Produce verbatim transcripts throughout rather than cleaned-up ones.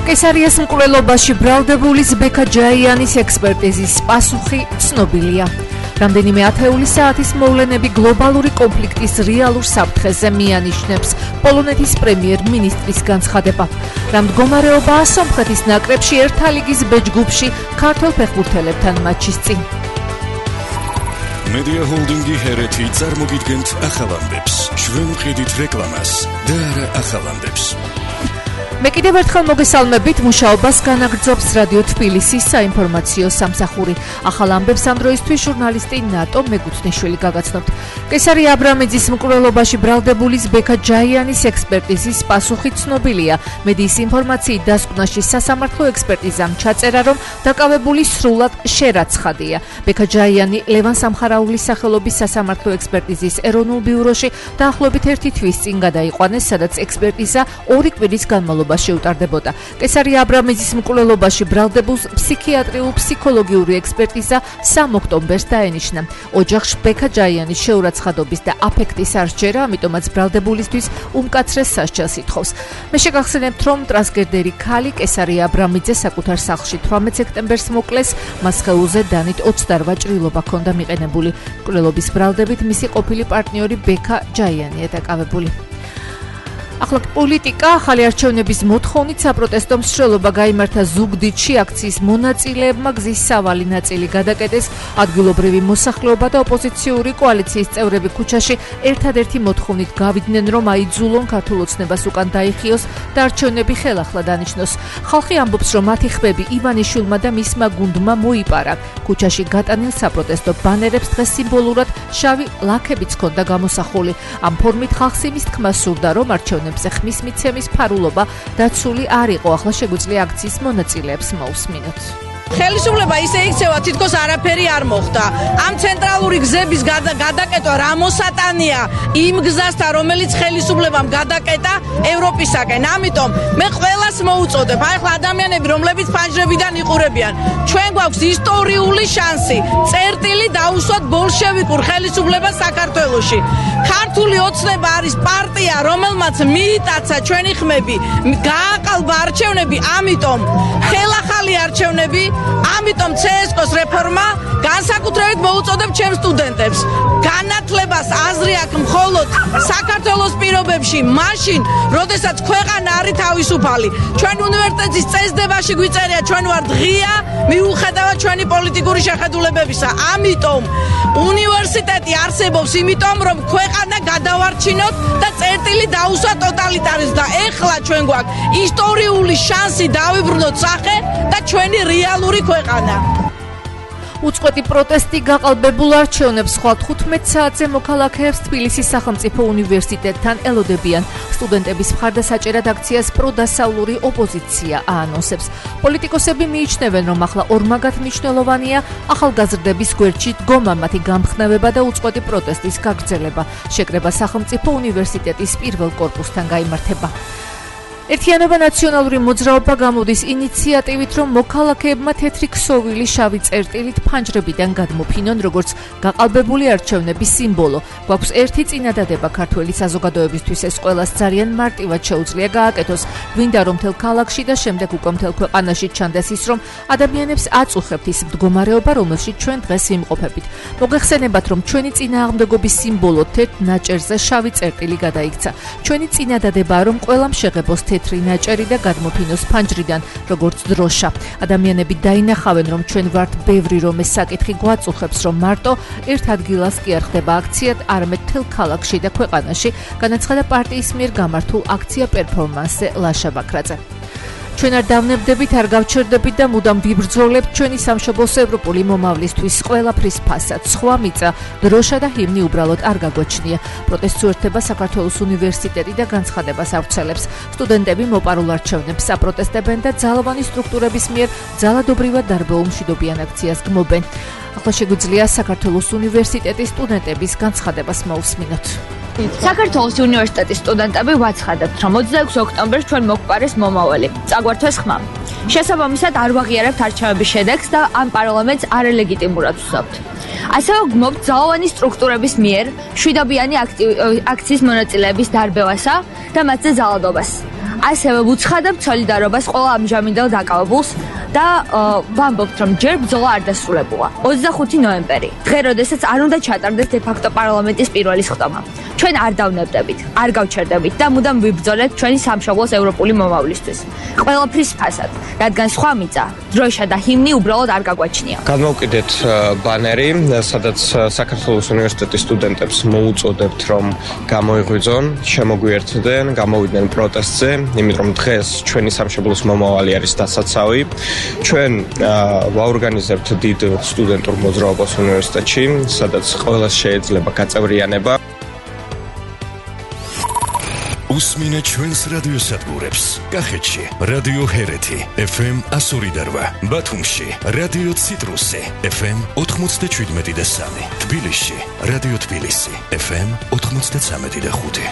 კესარიას მკვლელობაში ბრალდებულის ბექა ჯაიანის ექსპერტიზის პასუხი ცნობილია. რამდენიმე ათეული საათის მოვლენები გლობალური კონფლიქტის რეალურ საფრთხეზე მიანიშნებს პოლონეთის პრემიერ-მინისტრის განცხადება. რა მდგომარეობაა სომხეთის ნაკრებში ერთა ლიგის ბ ჯგუფში ქართველ ფეხბურთელებთან მატჩის წინ. Media Holdingi ჰერეთი წარმოგიდგენთ ახალამდებს. ჩვენ ვყიდით რეკლამას და არა ახალამდებს. მე კიდევ ერთხელ მოგესალმებით, მუშაობას განაგრძობს რადიო თბილისის საინფორმაციო სამსახური. ახალ ამბებს ამ დროისთვის ჟურნალისტი ნატო მეგუთნიშვილი გაგაცნობთ. კესარია აბრამიძის მკვლელობაში ბრალდებულის ბექა ჯაიანის ექსპერტიზის პასუხი ცნობილია. მედიის ინფორმაციით დასკვნაში სასამართლო ექსპერტიზამ ჩაწერა, რომ დაკავებული სრულად შერაცხადია. ბექა ჯაიანი ლევან სამხარაულის სახელობის სასამართლო ექსპერტიზის ეროვნულ ბიუროში დაახლოებით ერთი თვის წინ გადაიყვანეს, სადაც ექსპერტიზა ორი კვირის განმავლობაში შეუტარდებოდა. კესარია აბრამიძის მკვლელობაში ბრალდებულს ფსიქიატრიულ-ფსიქოლოგიური ექსპერტიზა სამ ოქტომბერს დაენიშნა. ოჯახში ბექა ჯაიანის შეურაცხადობის და აფექტის არ სჯერა, ამიტომაც ბრალდებულისთვის უმკაცრეს სასჯელს ითხოვს. მე შეგახსენებთ, რომ ტრანსგენდერი ქალი კესარია აბრამიძე საკუთარ სახლში თვრამეტ სექტემბერს მოკლეს, მას სხეულზე დანით ოცდაორ ჭრილობა ჰქონდა მიყენებული. მკვლელობის ბრალდებით მისი ყოფილი პარტნიორი ბექა ჯაიანია დაკავებული. ახლა პოლიტიკა ახალი არჩევნების მოთხოვნით საპროტესტო მსვლელობა გაიმართა ზუგდიდში. აქციის მონაწილეებმა გზის სავალი ნაწილი გადაკეტეს. ადგილობრივი მოსახლეობა და ოპოზიციური კოალიციის წევრები ქუჩაში ერთადერთი მოთხოვნით გავიდნენ, რომ აიძულონ ქართულ ოცნებას უკან დაიხიოს და არჩევნები ხელახლა დანიშნოს. ხალხი ამბობს, რომ მათი ხმები ივანიშვილმა და მისმა გუნდმა მოიპარა. ქუჩაში გატანილ საპროტესტო ბანერებს დღეს სიმბოლურად შავი ლაქებიც ჰქონდა გამოსახული. ამ ფორმით ხალხს იმის თქმა სურდა, რომ არჩევნები ხმის მიცემის ფარულობა დაცული არ იყო. ახლა შეგვიძლია აქციის მონაწილეებს მოусმინოთ. ხელისუფლება ისე იქცევა, თითქოს არაფერი არ მოხდა. ამ ცენტრალური გზების გადაკეტვა რა მოსატანია იმ გზასთან, რომელიც ხელისუფლებამ გადაკეტა ევროპისაკენ. ამიტომ მე ყველას მოუწოდებ, აი ახლა ადამიანები, რომლებიც ფანჯრებიდან იყურებიან, ჩვენ გვაქვს ისტორიული შანსი წერტილი დაუსვათ ბოლშევიკურ ხელისუფლებას საქართველოში. ქართული ოცნება არის პარტია, რომელმაც მიიტაცა ჩვენი ხმები, გააყალბა არჩევნები, ამიტომ ხელახალი არჩევნები, ამიტომ ცსკ-ს რეფორმა განსაკუთრებით მოუწოდებ ჩემს სტუდენტებს. განათლებას აზრი აქვს მხოლოდ საქართველოს პირობებში, მაშინ, როდესაც ქვეყანა არის თავისუფალი. ჩვენ უნივერსიტეტის წესდებაში გვიწერია, ჩვენ ვართ ღია, მიუხედავად ჩვენი პოლიტიკური შეხედულებებისა. ამიტომ უნივერსიტეტი არსებობს, იმიტომ რომ ქვეყანა გადავარჩინოთ და წერტილი დაუსვათ ტოტალიტარიზმს და ეხლა ჩვენ გვაქვს ისტორიული შანსი დავიბრუნოთ სახე და ჩვენი რეალური ქვეყანა. უწყვეტი პროტესტი გაყალბებულ არჩევნებს სხვა თხუთმეტ საათზე მოქალაქეებს თბილისის სახელმწიფო უნივერსიტეტთან ელოდებიან. სტუდენტების მხარდასაჭერად აქციას პროდასავლური ოპოზიცია აანონსებს. პოლიტიკოსები მიიჩნევენ, რომ ახლა ორმაგად მნიშვნელოვანია ახალგაზრდების გვერდში დგომა, მათი გამხნევება და უწყვეტი პროტესტის გაგრძელება. შეკრება სახელმწიფო უნივერსიტეტის პირველ კორპუსთან გაიმართება. ერთიანობა ნაციონალური მოძრაობა გამოდის ინიციატივით, რომ მოქალაქეებმა თეთრი ქსოვილი შავი წერტილით ფანჯრებიდან გადმოფინონ, როგორც გაყალბებული არჩევნების სიმბოლო. გვაქვს ერთი წინადადება ქართველი საზოგადოებისთვის, ეს ყველას ძალიან მარტივად შეუძლია გააკეთოს. გვინდა, რომ მთელ ქალაქში და შემდეგ უკვე მთელ ქვეყანაში ჩანდეს ის, რომ ადამიანებს აწუხებთ ის მდგომარეობა, რომელშიც ჩვენ დღეს ვიმყოფებით. მოგეხსენებათ, რომ ჩვენი წინააღმდეგობის სიმბოლო თეთრ ნაჭერზე შავი წერტილი გადაიქცა. ჩვენი წინადადებაა, რომ ყველამ შეღებოს თეთრი ნაჭერი და გადმოფინოს ფანჯრიდან, როგორც დროშა. ადამიანები დაინახავენ, რომ ჩვენ ვართ ბევრი, რომ ეს საკითხი გვაწუხებს, რომ მარტო ერთ ადგილას კი არ ხდება აქციად, არამედ მთელ ქალაქში და ქვეყანაში, განაცხადა პარტიის მიერ გამართულ აქცია პერფორმანსზე ლაშა ბაქრაძე. ჩვენ არ დავნებდებით, არ გავჩერდებით და მუდამ ვიბრძოლებთ ჩვენი სამშობლოს ევროპული მომავლისთვის ყველაფრის ფასად. სხვა მიწა, დროშა და ჰიმნი უბრალოდ არ გაგვაჩნია. პროტესტს უერთდება საქართველოს უნივერსიტეტი და განცხადებას ავრცელებს. სტუდენტები მოპარულ არჩევნებს აპროტესტებენ და ძალოვანი სტრუქტურების მიერ ძალადობრივად დარბეულ მშვიდობიან აქციას გმობენ. ახლა შეგვიძლია საქართველოს უნივერსიტეტის სტუდენტების განცხადებას მოусმინოთ. საქართველოს უნივერსიტეტის სტუდენტები ვაცხადებთ, რომ ოცდაექვსი ოქტომბერს ჩვენ მოგვყარეს მომავალი. წაგვართვეს ხმა. შესაბამისად არ ვაღიარებთ არჩევნების შედეგს და ამ პარლამენტს არალეგიტიმურად ვსვამთ. ასევე გმობთ ძალოვანი სტრუქტურების მიერ მშვიდობიანი აქციის მონაწილეების დარბევასა და მათზე ძალადობას. ასევე ვუცხადებთ სოლიდარობას ყველა ამჟამინდელ დაკავებულს და ვამბობთ, რომ ჯერ ბრძოლა არ დასრულებულა. ოცდახუთი ნოემბერი, დღე, როდესაც არ უნდა ჩატარდეს დე-ფაქტო პარლამენტის პირველი სხდომა. ჩვენ არ დავნებდებით, არ გავჩერდებით და მუდამ ვიბრძოლეთ ჩვენი სამშობლოს ევროპული მომავლისთვის. ყველაფრის ფასად, რადგან სხვა მიწა, დროშა და ჰიმნი უბრალოდ არ გაგვაჩნია. გადმოვკიდეთ ბანერი, სადაც საქართველოს უნივერსიტეტის სტუდენტებს მოუწოდებთ, რომ გამოიღვიძონ, შემოგვიერთდნენ, გამოვიდნენ პროტესტზე, იმიტომ რომ დღეს ჩვენი სამშობლოს მომავალი არის დასაცავი. ჩვენ ვაორგანიზებთ დიდ სტუდენტურ მოძრაობას უნივერსიტეტში, სადაც ყველას შეიძლება გაწევრიანება. უსმინე ჩვენს რადიოსადგურებს. კახეთში რადიო ჰერეთი ეფ ემ ასორი და რვა, ბათუმში რადიო ციტრუსი ეფ ემ ოთხმოცდაშვიდმეტი და სამი, თბილისში რადიო თბილისი ეფ ემ ოთხმოცდაცამეტი და ხუთი.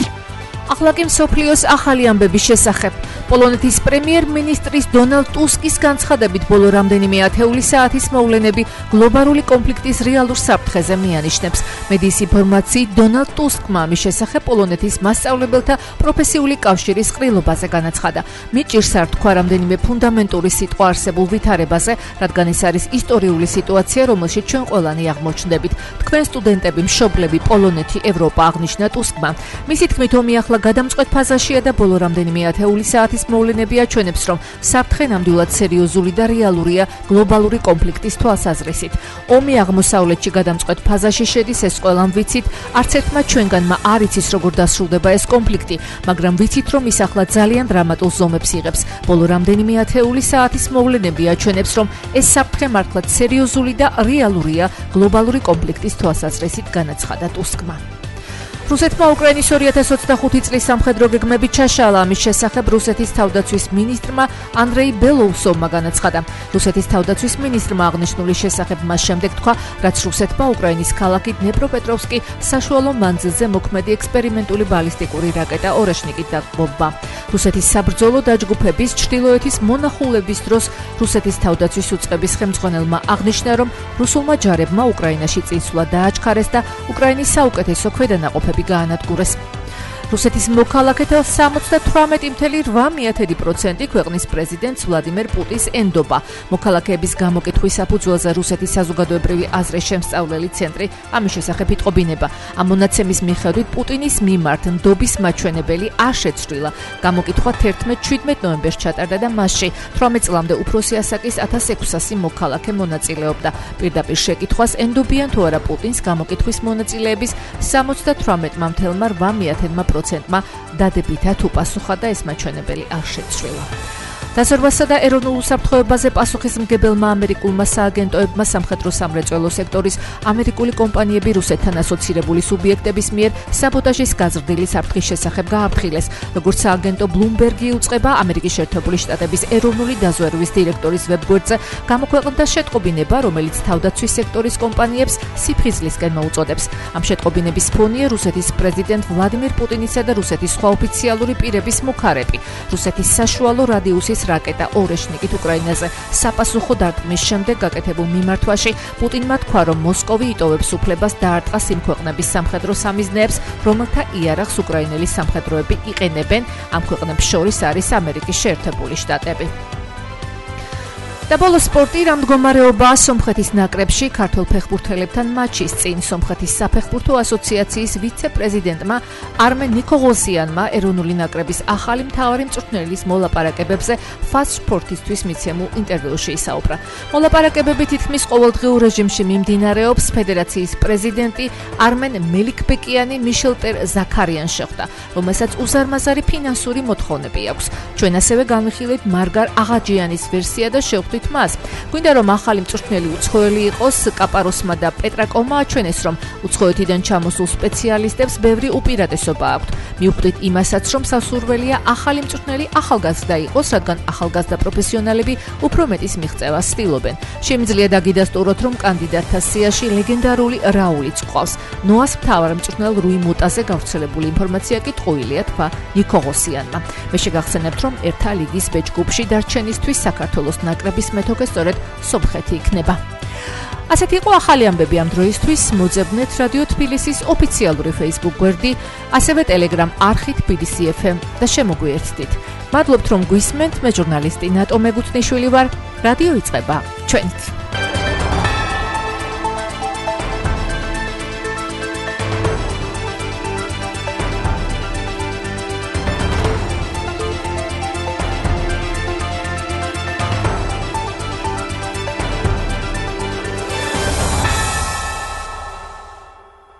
ახლა კი მსოფლიოს ახალი ამბების შესახებ. პოლონეთის პრემიერ-მინისტრის დონალდ ტუსკის განცხადებით ბოლო რამდენიმე ათეული საათის მოვლენები გლობალური კონფლიქტის რეალურ საფრთხეზე მიანიშნებს. მედიის ინფორმაციით დონალდ ტუსკმა ამის შესახებ პოლონეთის მასწავლებელთა პროფესიული კავშირის ყრილობაზე განაცხადა. მიჭირს არ თქვა რამდენიმე ფუნდამენტური სიტყვა არსებულ ვითარებაზე, რადგან ეს არის ისტორიული სიტუაცია, რომელშიც ჩვენ ყველანი აღმოჩნდებით. თქვენ სტუდენტები, მშობლები, პოლონეთი, ევროპა, აღნიშნა ტუსკმა. მისი თქმით, ომი ახლა გადამწყვეტ ფაზაშია და ბოლო რამდენიმე ათეული საათის მოვლენები აჩვენებს, რომ საფრთხე ნამდვილად სერიოზული და რეალურია გლობალური კონფლიქტის თვალსაზრისით. ომი აღმოსავლეთში გადამწყვეტ ფაზაში შედის, ეს ყველამ ვიცით, არც ერთმა ჩვენგანმა არ იცის როგორ დასრულდება ეს კონფლიქტი, მაგრამ ვიცით, რომ ის ახლა ძალიან დრამატულ ზომებს იღებს. ბოლო რამდენიმე ათეული საათის მოვლენები აჩვენებს, რომ ეს საფრთხე მართლაც სერიოზული და რეალურია გლობალური კონფლიქტის თვალსაზრისით, განაცხადა ტუსკმა. რუსეთმა უკრაინის ორი ათას ოცდახუთი წლის სამხედრო გეგმები ჩაშალა. ამის შესახებ რუსეთის თავდაცვის მინისტრმა ანდრეი ბელოუსოვმა განაცხადა. რუსეთის თავდაცვის მინისტრმა აღნიშნული შესახებ მას შემდეგ თქვა, რაც რუსეთმა უკრაინის ქალაქი დნეპროპეტროვსკი საშუალო მანძილზე მოქმედი ექსპერიმენტული ბალისტიკური რაკეტა ორეშნიკით დაგმობა. რუსეთის საბრძოლო დაჯგუფების ჩრდილოეთის მონახულების დროს რუსეთის თავდაცვის უწყების ხელმძღვანელმა აღნიშნა, რომ რუსულმა ჯარებმა უკრაინაში წინსვლა დააჩქარეს და უკრაინის საუკეთესო ქვედანაყოფები გაანადგურეს. რუსეთის მოქალაქეთა სამოცდათვრამეტი ფاصლე რვა პროცენტი ქვეყნის პრეზიდენტ ვლადიმერ პუტინს ენდობა. მოქალაქეების გამოკითხვის საფუძველზე რუსეთის საზოგადოებრივი აზრის შემსწავლელი ცენტრი ამის შესახებ იტყობინება. ამ მონაცემის მიხედვით პუტინის მიმართ ნდობის მაჩვენებელი არ შეცვლილა. გამოკითხვა თერთმეტ-შვიდმეტ ნოემბერს ჩატარდა და მასში თვრამეტ წლამდე უფროსი ასაკის ათას ექვსასი მოქალაქე მონაწილეობდა. პირდაპირ შეკითხვას ენდობიან თუ არა პუტინს გამოკითხვის მონაწილეების სამოცდათვრამეტმა ფاصლე რვა პროცენტმა დადებითად უპასუხა და ეს მაჩვენებელი არ შეცვლილა. დაზარვასა და ეროვნულ უსაფრთხოებაზე პასუხისმგებელმა ამერიკულმა სააგენტოებმა სამხედრო სამრეწველო სექტორის ამერიკული კომპანიები რუსეთთან ასოცირებული სუბიექტების მიერ საბოტაჟის გაზრდილი საფრთხის შესახებ გააფრთხილეს. როგორც სააგენტო ბლუმბერგი უწყება, ამერიკის შეერთებული შტატების ეროვნული დაზვერვის დირექტორის ვებგვერდზე გამოქვეყნდა შეტყობინება, რომელიც თავდაცვის სექტორის კომპანიებს სიფხიზლისკენ მოუწოდებს. ამ შეტყობინების ფონია რუსეთის პრეზიდენტ ვლადიმირ პუტინისა და რუსეთის სხვა ოფიციალური პირების მუხარები. რუსეთის საშუალო რადიუსის რაკეტა ორეშნიკით უკრაინაზე საპასუხო დარტყმის შემდეგ გაკეთებულ მიმართვაში პუტინმა თქვა, რომ მოსკოვი იტოვებს უფლებას დაარტყას იმ ქვეყნების სამხედრო სამიზნეებს, რომელთა იარაღს უკრაინელი სამხედროები იყენებენ. ამ ქვეყნებს შორის არის ამერიკის შეერთებული შტატები. და ბოლო სპორტი რა მდგომარეობაა სომხეთის ნაკრებში ქართველ ფეხბურთელებთან მატჩის წინ. სომხეთის საფეხბურთო ასოციაციის ვიცე-პრეზიდენტმა არმენ ნიკოღოსიანმა ეროვნული ნაკრების ახალი მთავარი მწვრთნელის მოლაპარაკებებზე ფას სპორტისთვის მიცემულ ინტერვიუში ისაუბრა. მოლაპარაკებები თითქმის ყოველდღიურ რეჟიმში მიმდინარეობს. ფედერაციის პრეზიდენტი არმენ მელიქბეკიანი მიშელ ტერ ზაქარიანს შეხვდა, რომელსაც უზარმაზარი ფინანსური მოთხოვნები აქვს. ჩვენ ასევე განვიხილეთ მარგარ აღაჯიანის ვერსია და შევხვდით მას. გვინდა რომ ახალი მწვრთნელი უცხოელი იყოს. კაპაროსმა და პეტრაკოვმა აჩვენეს, რომ უცხოეთიდან ჩამოსულ სპეციალისტებს ბევრი უპირატესობა აქვთ. მიუხვდით იმასაც, რომ სასურველია ახალი მწვრთნელი ახალგაზრდა იყოს, რადგან ახალგაზრდა პროფესიონალები უფრო მეტის მიღწევას ცდილობენ. შემიძლია დაგიდასტუროთ, რომ კანდიდატთა სიაში ლეგენდარული რაულიც ყავს. ნოას მთავარ მწვრთნელ რუი მუტაზე გავრცელებული ინფორმაცია კი ტყუილია, თქვა ნიკოღოსიანმა. მე შეგახსენებთ, რომ ერთა ლიგის ბ ჯგუფში დარჩენისთვის საქართველოს ნაკრების მეთოქე სწორედ სომხეთი იქნება. ასეთი იყო ახალი ამბები ამ დროისთვის. მოძებნეთ რადიო თბილისის ოფიციალური Facebook გვერდი, ასევე Telegram არხი თბილისი ეფ ემ და შემოგვიერთდით. მადლობთ რომ გვისმენთ, მე ჟურნალისტი ნატო მეგუთნიშვილი ვარ. რადიო იწყება ჩვენით.